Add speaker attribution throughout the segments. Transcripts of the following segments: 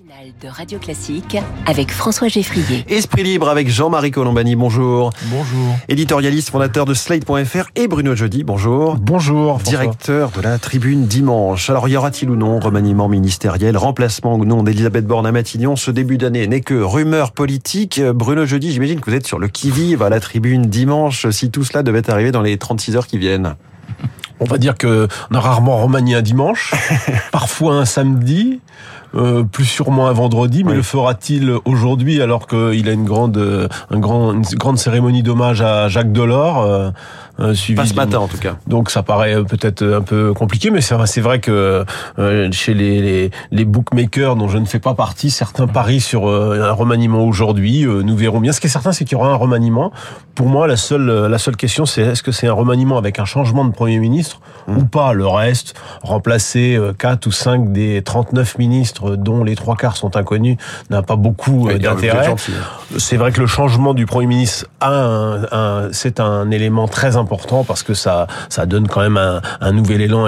Speaker 1: Matinale de Radio Classique avec François Geffrier.
Speaker 2: Esprit libre avec Jean-Marie Colombani, bonjour.
Speaker 3: Bonjour.
Speaker 2: Éditorialiste, fondateur de Slate.fr et Bruno Jeudi, bonjour.
Speaker 3: Bonjour.
Speaker 2: Directeur de la Tribune Dimanche. Alors y aura-t-il ou non remaniement ministériel, remplacement ou non d'Elisabeth Borne à Matignon? Ce début d'année n'est que rumeur politique. Bruno Jeudi, j'imagine que vous êtes sur le qui-vive à la Tribune Dimanche si tout cela devait arriver dans les 36 heures qui viennent.
Speaker 3: On va dire qu'on a rarement remanié un dimanche, parfois un samedi, plus sûrement un vendredi, mais oui. Le fera-t-il aujourd'hui alors qu'il a une grande cérémonie d'hommage à Jacques Delors
Speaker 2: pas ce matin en tout cas.
Speaker 3: Donc ça paraît peut-être un peu compliqué, mais c'est vrai que chez les bookmakers dont je ne fais pas partie, certains parient sur un remaniement aujourd'hui. Nous verrons bien. Ce qui est certain, c'est qu'il y aura un remaniement. Pour moi, la seule question, c'est est-ce que c'est un remaniement avec un changement de Premier ministre ou pas? Le reste, remplacer 4 ou 5 des 39 ministres dont les 3/4 sont inconnus, n'a pas beaucoup d'intérêt. C'est vrai que le changement du Premier ministre c'est un élément très important parce que ça donne quand même un nouvel élan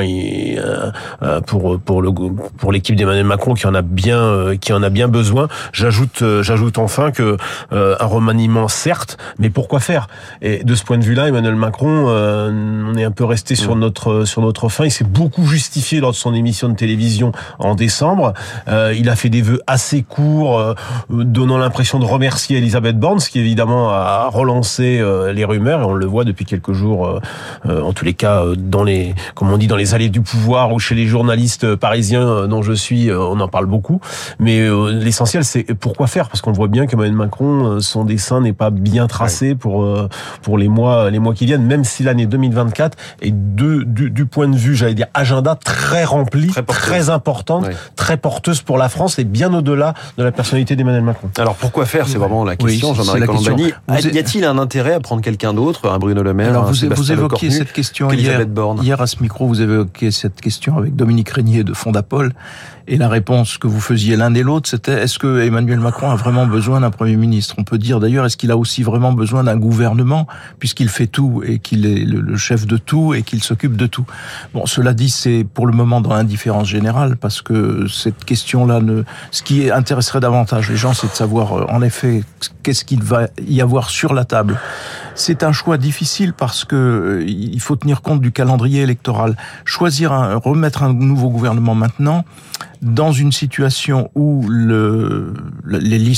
Speaker 3: pour l'équipe d'Emmanuel Macron qui en a bien besoin. J'ajoute enfin que un remaniement certes, mais pourquoi faire? Et de ce point de vue-là, Emmanuel Macron, on est un peu resté sur notre faim. Il s'est beaucoup justifié lors de son émission de télévision en décembre. Il a fait des vœux assez courts, donnant l'impression de remercier Elisabeth Borne, ce qui évidemment a relancé les rumeurs, et on le voit depuis quelques jours, en tous les cas, comme on dit, dans les allées du pouvoir ou chez les journalistes parisiens dont je suis, on en parle beaucoup. Mais l'essentiel, c'est pourquoi faire? Parce qu'on voit bien qu'Emmanuel Macron, son dessin n'est pas bien tracé pour les mois qui viennent, même si l'année 2024 est du point de vue, j'allais dire, agenda très rempli, très importante, très porteuse pour la France et bien au-delà de la personnalité d'Emmanuel Macron.
Speaker 2: Alors pourquoi faire? C'est vraiment la question, Jean-Marie Colombani. Y a-t-il un intérêt à prendre quelqu'un d'autre, un Bruno Le Maire?
Speaker 4: Alors vous évoquiez cette question hier à ce micro, vous évoquiez cette question avec Dominique Régnier de Fondapol, et la réponse que vous faisiez l'un et l'autre, c'était est-ce que Emmanuel Macron a vraiment besoin d'un Premier ministre? On peut dire d'ailleurs, est-ce qu'il a aussi vraiment besoin d'un gouvernement, puisqu'il fait tout et qu'il est le chef de tout et qu'il s'occupe de tout? Bon, cela dit, c'est pour le moment dans l'indifférence générale, parce que cette question-là, ce qui intéresserait davantage les gens, c'est de savoir en effet qu'est-ce qu'il va y avoir sur la table. C'est un choix difficile parce que il faut tenir compte du calendrier électoral. Remettre un nouveau gouvernement maintenant, dans une situation où les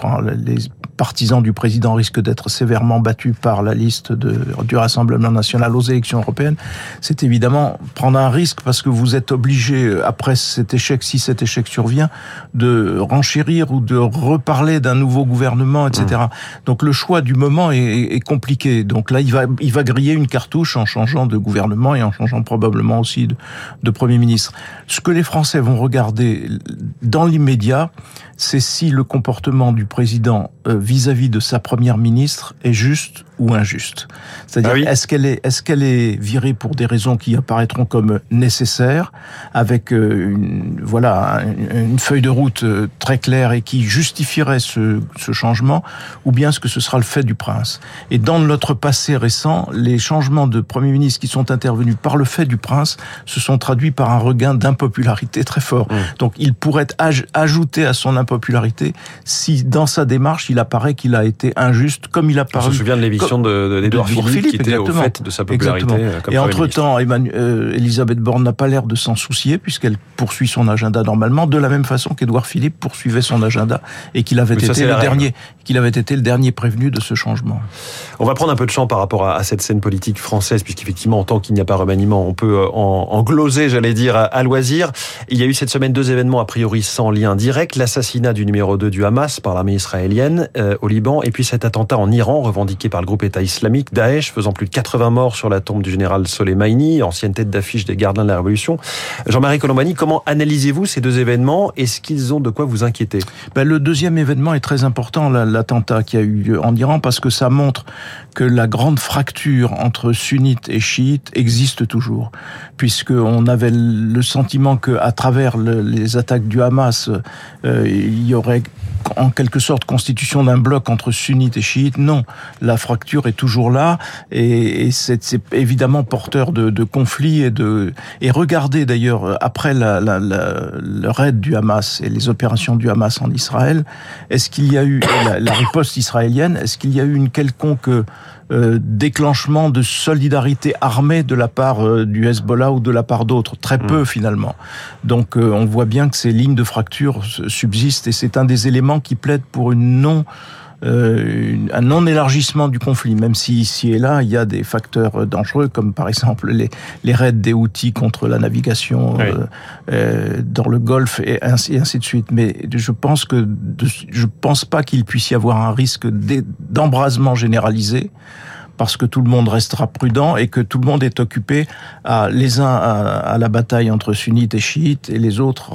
Speaker 4: partisans du président risquent d'être sévèrement battus par la liste du Rassemblement national aux élections européennes, c'est évidemment prendre un risque parce que vous êtes obligé, après cet échec, si cet échec survient, de renchérir ou de reparler d'un nouveau gouvernement, etc. Donc le choix du moment est compliqué. Donc là, il va griller une cartouche en changeant de gouvernement et en changeant probablement aussi de Premier ministre. Ce que les Français vont regarder dans l'immédiat, c'est si le comportement du président vis-à-vis de sa première ministre est juste ou injuste. C'est-à-dire, est-ce qu'elle est virée pour des raisons qui apparaîtront comme nécessaires, avec une feuille de route très claire et qui justifierait ce changement, ou bien est-ce que ce sera le fait du prince? Et dans notre passé récent, les changements de Premier ministre qui sont intervenus par le fait du prince se sont traduits par un regain d'impopularité très fort. Donc il pourrait ajouter à son impopularité si dans sa démarche il apparaît qu'il a été injuste, comme il a paru.
Speaker 2: On se souvient de l'émission d'Édouard Philippe qui était
Speaker 4: exactement.
Speaker 2: Au fait de sa popularité.
Speaker 4: Et entre-temps, Elisabeth Borne n'a pas l'air de s'en soucier puisqu'elle poursuit son agenda normalement, de la même façon qu'Édouard Philippe poursuivait son agenda et qu'il avait été le dernier prévenu de ce changement.
Speaker 2: On va prendre un peu de champ par rapport à cette scène politique française, puisqu'effectivement, en tant qu'il n'y a pas remaniement, on peut en gloser, j'allais dire, à loisir. Il y a eu cette semaine 2 événements a priori sans lien direct, l'assassinat du numéro 2 du Hamas par l'armée israélienne au Liban, et puis cet attentat en Iran revendiqué par le groupe État islamique, Daesh, faisant plus de 80 morts sur la tombe du général Soleimani, ancienne tête d'affiche des gardiens de la Révolution. Jean-Marie Colombani, comment analysez-vous ces 2 événements? Est-ce qu'ils ont de quoi vous inquiéter?
Speaker 4: Le deuxième événement est très important, l'attentat qui a eu lieu en Iran, parce que ça montre que la grande fracture entre sunnites et chiites existe toujours, puisqu'on avait le sentiment qu'à travers les attaques du Hamas, il y aurait en quelque sorte constitution d'un bloc entre sunnites et chiites. Non, la fracture est toujours là et c'est évidemment porteur de conflits et regardez d'ailleurs après le raid du Hamas et les opérations du Hamas en Israël, est-ce qu'il y a eu la riposte israélienne, est-ce qu'il y a eu une quelconque déclenchement de solidarité armée de la part du Hezbollah ou de la part d'autres? Très peu finalement. Donc on voit bien que ces lignes de fracture subsistent et c'est un des éléments qui plaide pour un non-élargissement du conflit, même si ici et là, il y a des facteurs dangereux, comme par exemple les raids des Houthis contre la navigation dans le Golfe et ainsi de suite. Mais je pense pas qu'il puisse y avoir un risque d'embrasement généralisé, parce que tout le monde restera prudent et que tout le monde est occupé les uns à la bataille entre sunnites et chiites et les autres,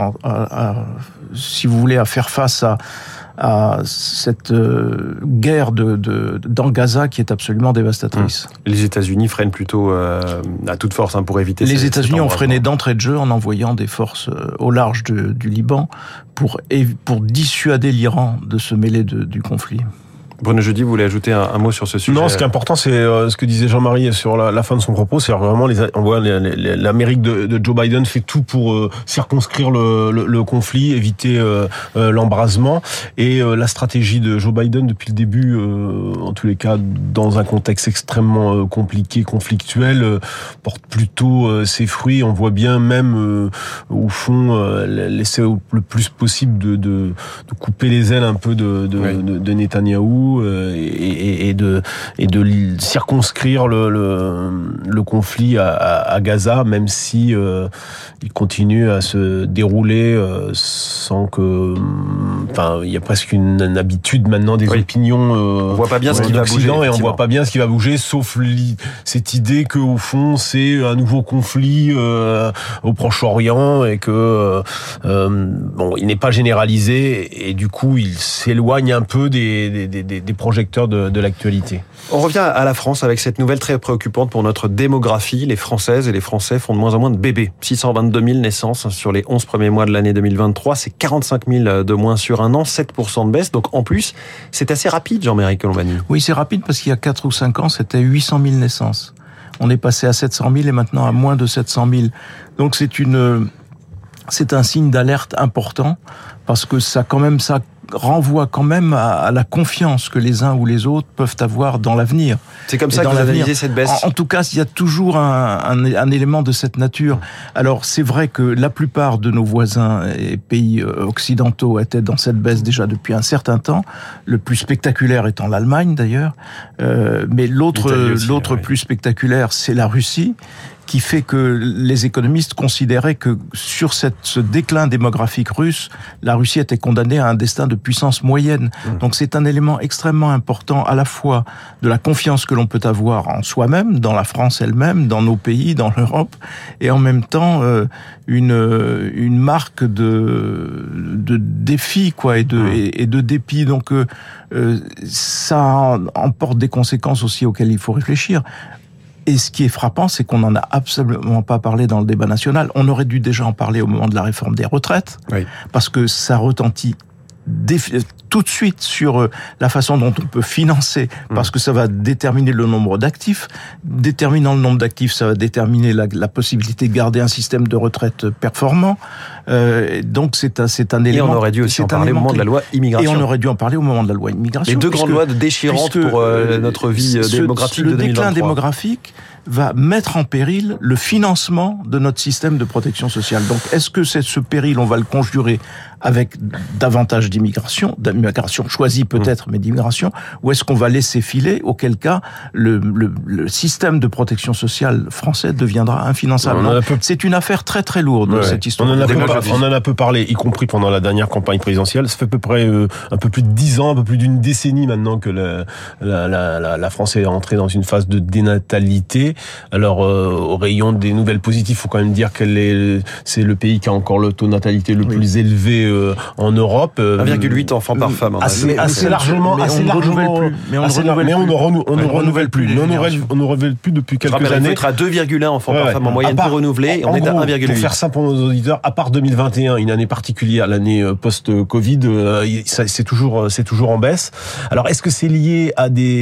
Speaker 4: si vous voulez, à faire face à cette guerre dans Gaza qui est absolument dévastatrice.
Speaker 2: Les États-Unis freinent plutôt à toute force pour éviter.
Speaker 4: Les États-Unis ont freiné d'entrée de jeu en envoyant des forces au large du Liban pour dissuader l'Iran de se mêler du conflit.
Speaker 2: Bruno Jeudi, vous voulez ajouter un mot sur ce sujet?
Speaker 3: Non, ce qui est important, c'est ce que disait Jean-Marie sur la fin de son propos, c'est vraiment on voit l'Amérique de Joe Biden fait tout pour circonscrire le conflit, éviter l'embrasement, et la stratégie de Joe Biden depuis le début, en tous les cas dans un contexte extrêmement compliqué, conflictuel, porte plutôt ses fruits. On voit bien même au fond l'essayer le plus possible de couper les ailes un peu de Netanyahou. Et de circonscrire le conflit à Gaza, même si il continue à se dérouler sans que, il y a presque une habitude maintenant des opinions.
Speaker 2: On voit pas bien ce qui va bouger,
Speaker 3: et on voit pas bien ce qui va bouger, sauf cette idée que au fond c'est un nouveau conflit au Proche-Orient et que il n'est pas généralisé et du coup il s'éloigne un peu des projecteurs de l'actualité.
Speaker 2: On revient à la France avec cette nouvelle très préoccupante pour notre démographie. Les Françaises et les Français font de moins en moins de bébés. 622 000 naissances sur les 11 premiers mois de l'année 2023. C'est 45 000 de moins sur un an, 7% de baisse. Donc en plus, c'est assez rapide, Jean-Marie Colombani.
Speaker 4: Oui, c'est rapide parce qu'il y a 4 ou 5 ans, c'était 800 000 naissances. On est passé à 700 000 et maintenant à moins de 700 000. Donc c'est un signe d'alerte important parce que ça renvoie quand même à la confiance que les uns ou les autres peuvent avoir dans l'avenir.
Speaker 2: C'est comme ça que vous analysez cette baisse?
Speaker 4: En tout cas, il y a toujours un élément de cette nature. Alors, c'est vrai que la plupart de nos voisins et pays occidentaux étaient dans cette baisse déjà depuis un certain temps. Le plus spectaculaire étant l'Allemagne, d'ailleurs. Mais l'autre plus spectaculaire, c'est la Russie, qui fait que les économistes considéraient que sur ce déclin démographique russe, la Russie était condamnée à un destin de puissance moyenne. Donc c'est un élément extrêmement important à la fois de la confiance que l'on peut avoir en soi-même, dans la France elle-même, dans nos pays, dans l'Europe, et en même temps une marque de défi et de dépit. Donc ça emporte des conséquences aussi auxquelles il faut réfléchir. Et ce qui est frappant, c'est qu'on n'en a absolument pas parlé dans le débat national. On aurait dû déjà en parler au moment de la réforme des retraites, parce que ça retentit tout de suite sur la façon dont on peut financer, parce que ça va déterminer le nombre d'actifs. Déterminant le nombre d'actifs, ça va déterminer la possibilité de garder un système de retraite performant. Donc c'est un élément.
Speaker 2: Et on aurait dû aussi en parler au moment de la loi immigration.
Speaker 4: Et on aurait dû en parler au moment de la loi immigration.
Speaker 2: Les deux grandes lois déchirantes pour notre vie démographique de 2023.
Speaker 4: Le déclin démographique va mettre en péril le financement de notre système de protection sociale. Donc, est-ce que ce péril, on va le conjurer avec davantage d'immigration choisie peut-être, mais d'immigration, ou est-ce qu'on va laisser filer, auquel cas le système de protection sociale français deviendra infinançable? C'est une affaire très très lourde, cette histoire.
Speaker 3: On en a peu parlé, y compris pendant la dernière campagne présidentielle. Ça fait à peu près un peu plus de 10 ans, un peu plus d'une décennie maintenant que la France est entrée dans une phase de dénatalité. Alors, au rayon des nouvelles positives, il faut quand même dire c'est le pays qui a encore le taux de natalité le plus élevé en Europe.
Speaker 2: 1,8 enfants par leur femme.
Speaker 3: Assez largement. Mais on ne renouvelle plus. On ne renouvelle plus depuis quelques années.
Speaker 2: Il faut être à 2,1 enfants par femme en moyenne pour renouveler. On est à 1,8.
Speaker 3: Pour faire ça pour nos auditeurs, à part 2021, une année particulière, l'année post-Covid, c'est toujours en baisse. Alors, est-ce que c'est lié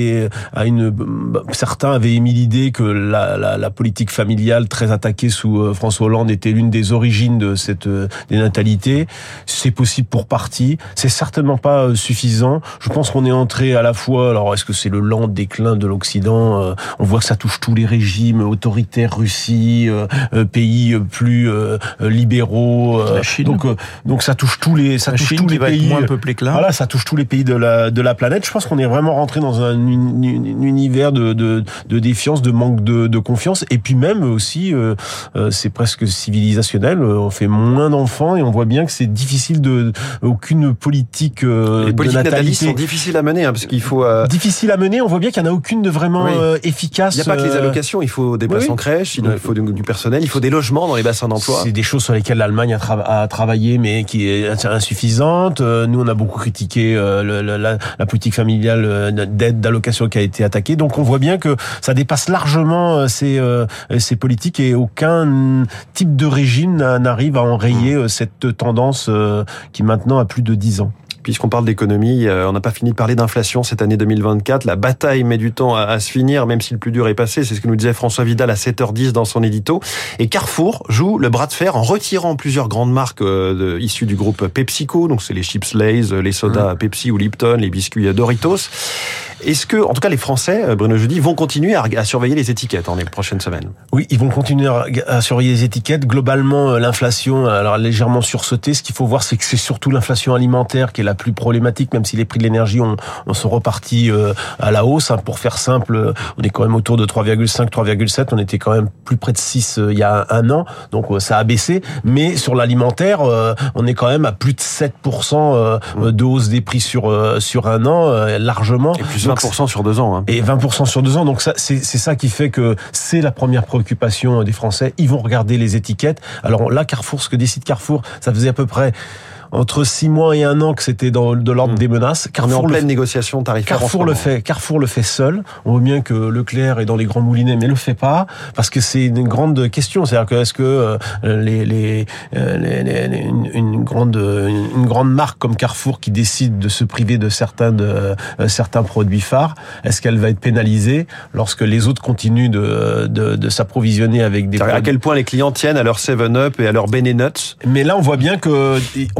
Speaker 3: certains avaient émis l'idée que la politique familiale très attaquée sous François Hollande était l'une des origines de cette dénatalité. C'est possible pour partie. C'est certainement pas suffisant. Je pense qu'on est entré à la fois, alors est-ce que c'est le lent déclin de l'Occident? On voit que ça touche tous les régimes autoritaires, Russie, pays plus libéraux.
Speaker 4: La Chine.
Speaker 3: Donc ça touche tous les pays
Speaker 4: moins peuplés que là.
Speaker 3: Voilà, ça touche tous les pays de la planète. Je pense qu'on est vraiment rentré dans un univers de défiance, de manque de confiance, et puis même aussi c'est presque civilisationnel. On fait moins d'enfants et on voit bien que c'est difficile aucune politique
Speaker 2: les politiques natalistes sont difficiles à mener parce qu'il faut
Speaker 3: difficile à mener. On voit bien qu'il n'y en a aucune de vraiment efficace.
Speaker 2: Il n'y a pas que les allocations, il faut des places en crèche, il faut du personnel, il faut des logements dans les bassins d'emploi.
Speaker 3: C'est des choses sur lesquelles l'Allemagne a travaillé mais qui est insuffisante. Nous on a beaucoup critiqué la politique familiale d'aide, d'allocation qui a été attaquée. Donc on voit bien que ça dépasse largement ces politiques et aucun type de régime n'arrive à enrayer cette tendance qui maintenant a plus de 10 ans.
Speaker 2: Puisqu'on parle d'économie, on n'a pas fini de parler d'inflation cette année 2024. La bataille met du temps à se finir, même si le plus dur est passé. C'est ce que nous disait François Vidal à 7h10 dans son édito. Et Carrefour joue le bras de fer en retirant plusieurs grandes marques issues du groupe PepsiCo. Donc c'est les chips Lay's, les sodas Pepsi ou Lipton, les biscuits Doritos. Est-ce que, en tout cas, les Français, Bruno Jeudi, vont continuer à surveiller les étiquettes dans les prochaines semaines?
Speaker 3: Oui, ils vont continuer à surveiller les étiquettes. Globalement, l'inflation, alors légèrement sursauté. Ce qu'il faut voir, c'est que c'est surtout l'inflation alimentaire qui est la plus problématique, même si les prix de l'énergie sont repartis à la hausse. Pour faire simple, on est quand même autour de 3,5, 3,7. On était quand même plus près de 6 il y a un an. Donc ça a baissé. Mais sur l'alimentaire, on est quand même à plus de 7% de hausse des prix sur un an, largement.
Speaker 2: Et plus 20% sur 2 ans.
Speaker 3: Et 20% sur 2 ans. Donc ça, c'est ça qui fait que c'est la première préoccupation des Français. Ils vont regarder les étiquettes. Alors là, Carrefour, ce que décide Carrefour, ça faisait à peu près entre 6 mois et 1 an que c'était de l'ordre des menaces.
Speaker 2: Carrefour, on est en pleine négociation tarifaire.
Speaker 3: Carrefour le fait seul. On voit bien que Leclerc est dans les grands moulinets, mais le fait pas parce que c'est une grande question. C'est-à-dire que est-ce que une grande marque comme Carrefour qui décide de se priver de certains produits phares, est-ce qu'elle va être pénalisée lorsque les autres continuent de s'approvisionner avec des produits?
Speaker 2: À quel point les clients tiennent à leur 7-Up et à leur Bene Nuts?
Speaker 3: Mais là, on voit bien que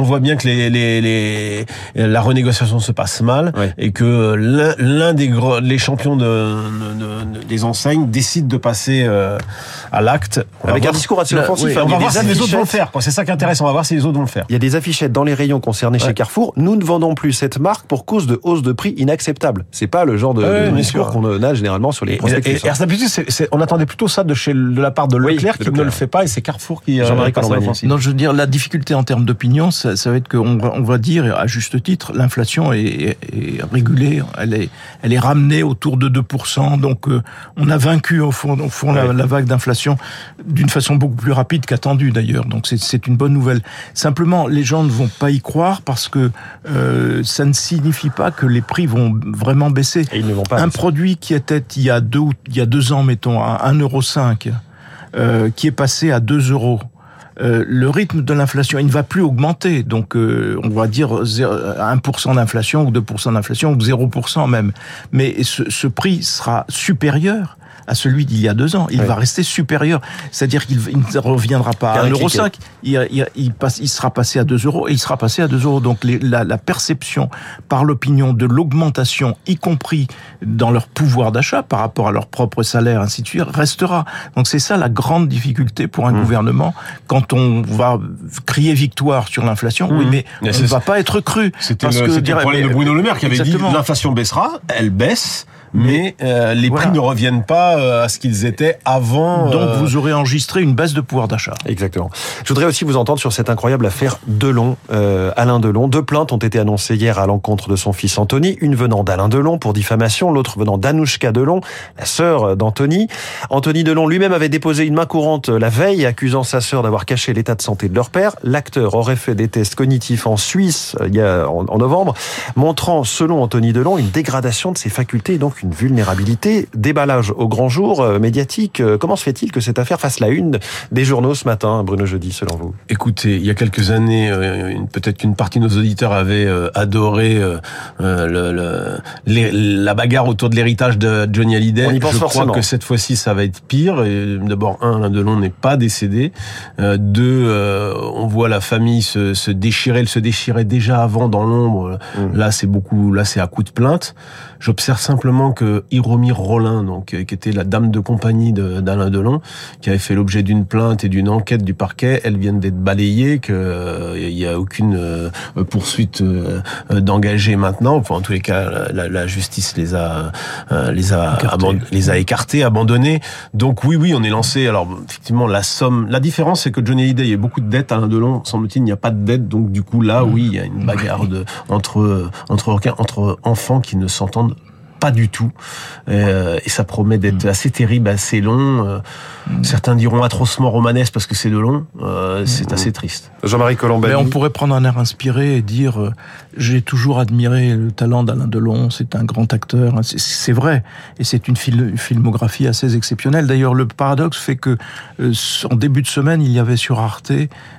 Speaker 3: la renégociation se passe mal, et que l'un des champions des enseignes décide de passer à l'acte
Speaker 2: avec un discours assez offensif.
Speaker 3: On va voir si les autres vont le faire. C'est ça qui est intéressant. On va voir si les autres vont le faire.
Speaker 2: Il y a des affichettes dans les rayons concernés chez Carrefour. Nous ne vendons plus cette marque pour cause de hausse de prix inacceptable. C'est pas le genre de discours qu'on a généralement sur les prospectus.
Speaker 3: On attendait plutôt ça de la part de Leclerc qui ne le fait pas, et c'est Carrefour qui passe à l'offensive.
Speaker 4: Non, je veux dire, la difficulté en termes d'opinion, ça va être qu'on va dire, à juste titre, l'inflation est régulée, elle est ramenée autour de 2%, donc on a vaincu au fond la vague d'inflation d'une façon beaucoup plus rapide qu'attendue d'ailleurs, donc c'est une bonne nouvelle. Simplement, les gens ne vont pas y croire parce que ça ne signifie pas que les prix vont vraiment baisser.
Speaker 2: Et ils ne vont pas baisser.
Speaker 4: Produit qui était il y a 2 ans, mettons, à 1,5 €, qui est passé à 2 €, le rythme de l'inflation, il ne va plus augmenter. Donc, on va dire 1% d'inflation ou 2% d'inflation ou 0% même. Mais ce prix sera supérieur à celui d'il y a 2 ans. Il va rester supérieur. C'est-à-dire qu'il ne reviendra pas à 1,5 €. Il sera passé à 2 € et il sera passé à 2 €. Donc, la perception par l'opinion de l'augmentation, y compris dans leur pouvoir d'achat par rapport à leur propre salaire, ainsi de suite, restera. Donc, c'est ça la grande difficulté pour un gouvernement quand on va crier victoire sur l'inflation. Oui, mais on ne va pas être cru.
Speaker 3: C'était le problème de Bruno Le Maire qui avait dit l'inflation baissera, elle baisse. mais les prix ne reviennent pas à ce qu'ils étaient avant.
Speaker 4: Donc vous aurez enregistré une baisse de pouvoir d'achat.
Speaker 2: Exactement. Je voudrais aussi vous entendre sur cette incroyable affaire Delon, Alain Delon. 2 plaintes ont été annoncées hier à l'encontre de son fils Anthony, une venant d'Alain Delon pour diffamation, l'autre venant d'Anouchka Delon, la sœur d'Anthony. Anthony Delon lui-même avait déposé une main courante la veille, accusant sa sœur d'avoir caché l'état de santé de leur père. L'acteur aurait fait des tests cognitifs en Suisse en novembre, montrant, selon Anthony Delon, une dégradation de ses facultés et donc une vulnérabilité. Déballage au grand jour médiatique. Comment se fait-il que cette affaire fasse la une des journaux ce matin, Bruno Jeudi, selon vous?
Speaker 3: Écoutez, il y a quelques années, peut-être qu'une partie de nos auditeurs avait adoré la bagarre autour de l'héritage de Johnny Hallyday.
Speaker 2: On y pense forcément.
Speaker 3: Je crois que cette fois-ci, ça va être pire. Et d'abord, Alain Delon n'est pas décédé. 2, on voit la famille se déchirer. Elle se déchirait déjà avant dans l'ombre. Là, c'est à coup de plainte. J'observe simplement que Hiromir Rollin, qui était la dame de compagnie d'Alain Delon, qui avait fait l'objet d'une plainte et d'une enquête du parquet, elles viennent d'être balayées, qu'il n'y a aucune poursuite d'engagée maintenant. Enfin, en tous les cas, la justice les a écartés, abandonnés. Donc oui, on est lancé. Alors effectivement, la différence, c'est que Johnny Hallyday, il y a beaucoup de dettes. Alain Delon, semble-t-il, il n'y a pas de dettes. Donc du coup, là, oui, il y a une bagarre entre enfants qui ne s'entendent pas du tout, et ça promet d'être assez terrible, assez long. Certains diront atrocement romanesque parce que c'est de long. C'est assez triste.
Speaker 2: Jean-Marie Colombani.
Speaker 4: Mais on pourrait prendre un air inspiré et dire j'ai toujours admiré le talent d'Alain Delon. C'est un grand acteur. C'est vrai, et c'est une filmographie assez exceptionnelle. D'ailleurs, le paradoxe fait que en début de semaine, il y avait sur Arte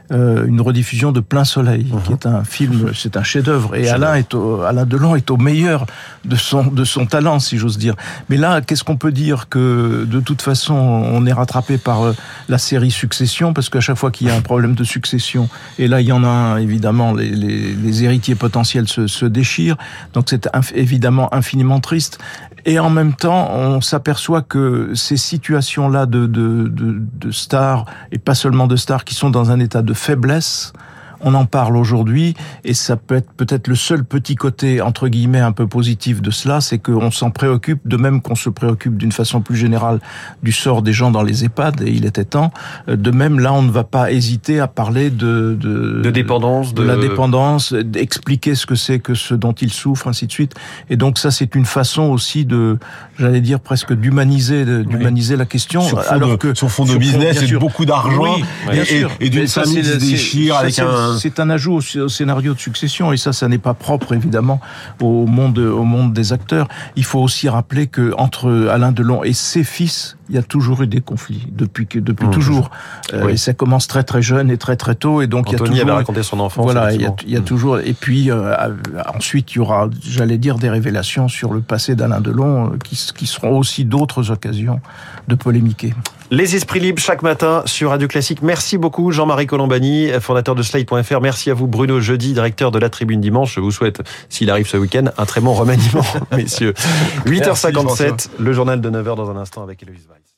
Speaker 4: une rediffusion de Plein Soleil, qui est un film, c'est un chef-d'œuvre. Et Alain Delon est au meilleur de son talent, si j'ose dire. Mais là, qu'est-ce qu'on peut dire? Que de toute façon, on est rattrapé par la série Succession, parce qu'à chaque fois qu'il y a un problème de succession, et là il y en a un, évidemment, les héritiers potentiels se déchirent, donc c'est évidemment infiniment triste. Et en même temps, on s'aperçoit que ces situations-là de stars, et pas seulement de stars, qui sont dans un état de faiblesse, on en parle aujourd'hui, et ça peut être peut-être le seul petit côté, entre guillemets, un peu positif de cela, c'est qu'on s'en préoccupe, de même qu'on se préoccupe d'une façon plus générale du sort des gens dans les EHPAD, et il était temps. De même, là, on ne va pas hésiter à parler de
Speaker 2: dépendance,
Speaker 4: de la dépendance, d'expliquer ce que c'est que ce dont ils souffrent, ainsi de suite. Et donc ça, c'est une façon aussi j'allais dire presque d'humaniser la question.
Speaker 3: Sur fond de business, et beaucoup d'argent, et d'une famille qui se déchire avec
Speaker 4: c'est un ajout au scénario de Succession, et ça n'est pas propre évidemment au monde des acteurs. Il faut aussi rappeler que entre Alain Delon et ses fils, il y a toujours eu des conflits depuis toujours. Et ça commence très très jeune et très très tôt, et donc
Speaker 2: Anthony
Speaker 4: il y a toujours
Speaker 2: avait raconté son enfance.
Speaker 4: Voilà, il y a toujours. Et puis ensuite, il y aura, j'allais dire, des révélations sur le passé d'Alain Delon qui seront aussi d'autres occasions de polémiquer.
Speaker 2: Les esprits libres chaque matin sur Radio Classique. Merci beaucoup Jean-Marie Colombani, fondateur de Slate.fr. Merci à vous Bruno Jeudi, directeur de la Tribune Dimanche. Je vous souhaite, s'il arrive ce week-end, un très bon remaniement, messieurs. 8h57, le journal de 9h dans un instant avec Héloïse Weiss.